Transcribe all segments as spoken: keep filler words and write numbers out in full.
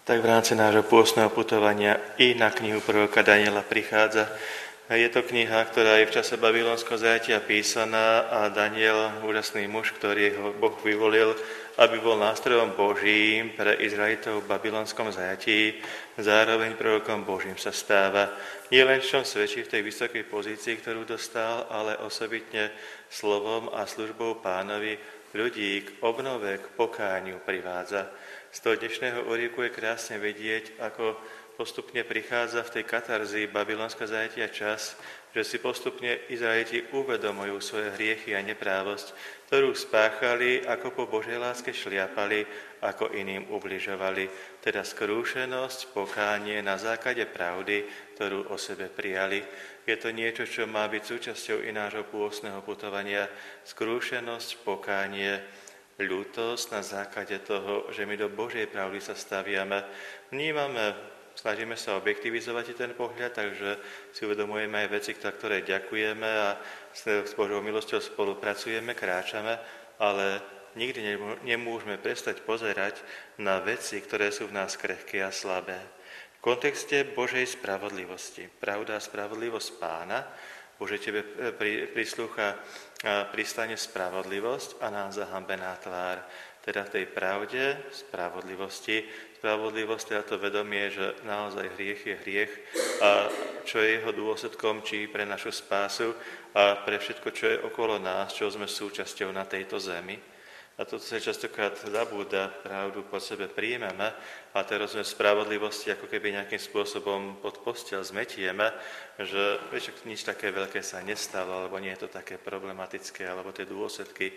Tak v rámci nášho pôstneho putovania i na knihu proroka Daniela prichádza. Je to kniha, ktorá je v čase babylonského zajatia písaná a Daniel, úžasný muž, ktorý ho Boh vyvolil, aby bol nástrojom Božím pre Izraelitov v babylonskom zajatí, zároveň prorokom Božím sa stáva. Nie len čom svedčí v tej vysokej pozícii, ktorú dostal, ale osobitne slovom a službou Pánovi ľudí k obnove, k pokániu privádza. Z toho dnešného úryvku je krásne vidieť, ako postupne prichádza v tej katarzii babylonská zajatia čas, že si postupne Izraeliti uvedomujú svoje hriechy a neprávosť, ktorú spáchali, ako po Božej láske šliapali, ako iným ubližovali. Teda skrúšenosť, pokánie na základe pravdy, ktorú o sebe prijali. Je to niečo, čo má byť súčasťou i nášho pôstneho putovania. Skrúšenosť, pokánie, ľútosť na základe toho, že my do Božej pravdy sa staviame. Vnímame, snažíme sa objektivizovať ten pohľad, takže si uvedomujeme aj veci, za ktoré ďakujeme a s Božou milosťou spolupracujeme, kráčame, ale nikdy nemôžeme prestať pozerať na veci, ktoré sú v nás krehké a slabé. V kontexte Božej spravodlivosti, pravda a spravodlivosť Pána, Bože, tebe prislúcha a pristane spravodlivosť a nám zahambená tvár. Teda v tej pravde, spravodlivosti, spravodlivosť teda to vedomie, že naozaj hriech je hriech a čo je jeho dôsledkom, či pre našu spásu a pre všetko, čo je okolo nás, čo sme súčasťou na tejto zemi. A toto sa častokrát zabúda, pravdu po sebe príjmeme a teraz sme spravodlivosti ako keby nejakým spôsobom pod posteľ zmetieme, že vieš, nič také veľké sa nestalo, alebo nie je to také problematické, alebo tie dôsledky,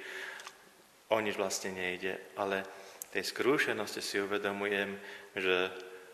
o nič vlastne nejde. Ale tej skrúšenosti si uvedomujem, že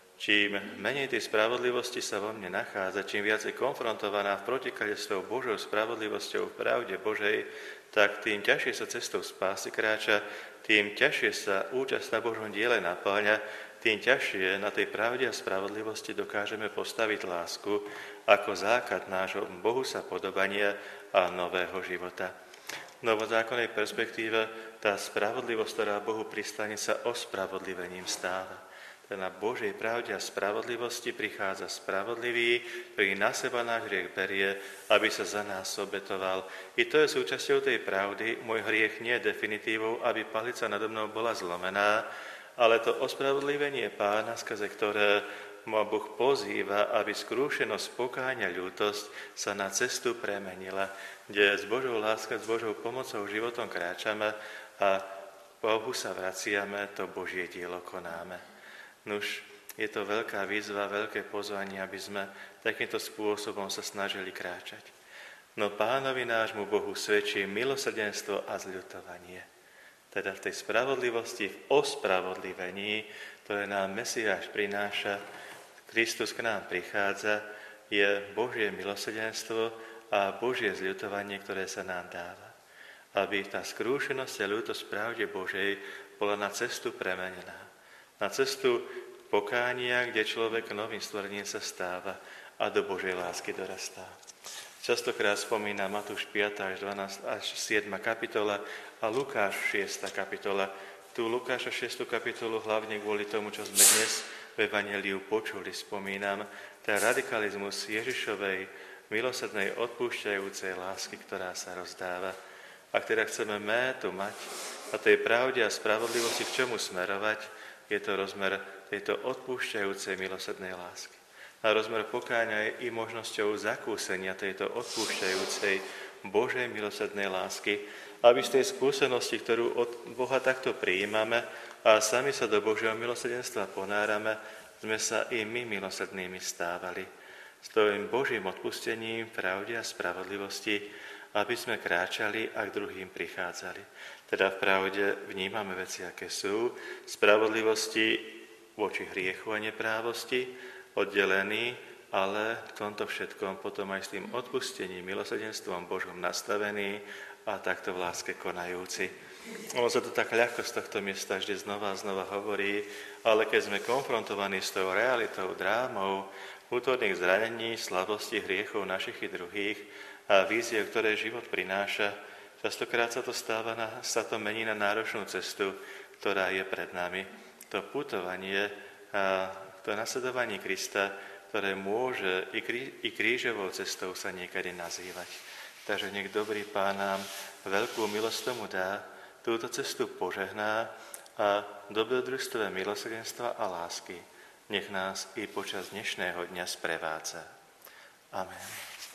čím menej tej spravodlivosti sa vo mne nachádza, čím viac je konfrontovaná v protiklade s tou Božou spravodlivosťou v pravde Božej, tak tým ťažšie sa cestou spásy kráča, tým ťažšie sa účasť na Božom diele napĺňa, tým ťažšie na tej pravde a spravodlivosti dokážeme postaviť lásku ako základ nášho Bohu sa podobania a nového života. V novozákonnej perspektíve tá spravodlivosť, ktorá Bohu pristane, sa ospravodlivením stáva. Na Božej pravde a spravodlivosti prichádza spravodlivý, ktorý na seba náš hriech berie, aby sa za nás obetoval. I to je súčasťou tej pravdy. Môj hriech nie je definitívou, aby palica nado mnou bola zlomená, ale to ospravodlivenie Pána, skrze ktoré ma Boh pozýva, aby skrúšenosť, pokáňa, ľútosť sa na cestu premenila, kde s Božou láskou, s Božou pomocou životom kráčame a Bohu sa vraciame, to Božie dielo konáme. Nuž, je to veľká výzva, veľké pozvanie, aby sme takýmto spôsobom sa snažili kráčať. No Pánovi nášmu Bohu svedčí milosrdenstvo a zľutovanie. Teda v tej spravodlivosti, v ospravodlivení, ktoré nám Mesiáš prináša, Kristus k nám prichádza, je Božie milosrdenstvo a Božie zľutovanie, ktoré sa nám dáva. Aby tá skrúšenosť a ľútosť v pravde Božej bola na cestu premenená. Na cestu pokánia, kde človek novým stvorením sa stáva a do Božej lásky dorastá. Častokrát spomína Matúš piata až dvanásta až siedma kapitola a Lukáš šiesta kapitola. Tu Lukáša šiestu kapitolu hlavne kvôli tomu, čo sme dnes v Evanjeliu počuli, spomínam, ten radikalizmus Ježišovej milosrdnej odpúšťajúcej lásky, ktorá sa rozdáva. Ak teda chceme métu mať a tej pravde a spravodlivosti k čomu smerovať, je to rozmer tejto odpúšťajúcej milosrdnej lásky. A rozmer pokáňa je i možnosťou zakúsenia tejto odpúšťajúcej Božej milosrdnej lásky, aby z tej skúsenosti, ktorú od Boha takto prijímame a sami sa do Božieho milosrdenstva ponárame, sme sa i my milosrdnými stávali. S tým Božím odpustením, pravde a spravodlivosti, aby sme kráčali a k druhým prichádzali. Teda v pravde vnímame veci, aké sú, spravodlivosti voči hriechu a neprávosti, oddelený, ale v tomto všetkom potom aj s tým odpustením, milosrdenstvom Božom nastavený a takto v láske konajúci. Ono sa to tak ľahko z tohto miesta vždy znova a znova hovorí, ale keď sme konfrontovaní s tou realitou, drámou, vnútorných zranení, slabosti, hriechov našich i druhých a vízie, ktoré život prináša, častokrát sa to stáva, na, sa to mení na náročnú cestu, ktorá je pred nami. To putovanie to nasledovanie Krista, ktoré môže i, krí, i krížovou cestou sa niekedy nazývať. Takže nech dobrý Pán nám veľkú milosť tomu dá, túto cestu požehná a dobrodružstve milosrdenstva a lásky nech nás i počas dnešného dňa sprevádza. Amen.